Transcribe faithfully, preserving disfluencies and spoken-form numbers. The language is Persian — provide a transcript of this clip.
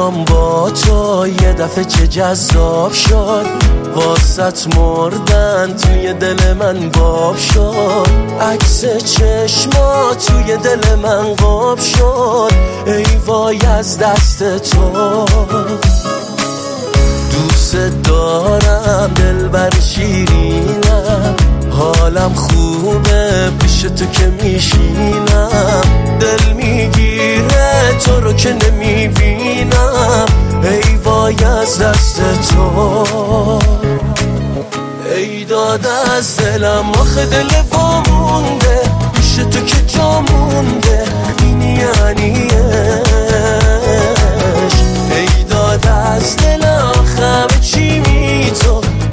الان با تو یه دفعه چه جذاب شد، واسط مردن توی دل من باب شد، عکس چشما توی دل من قاب شد، ای وای از دست تو. دوست دارم دلبر شیرینم، حالم خوبه پیش تو که میشینم، دل میگیره تو رو که نمیبینم، ای وای از دست تو. ای داد از دلم آخه دل وامونده، پیش تو که جا مونده، این یعنی عشق. ای داد از دلم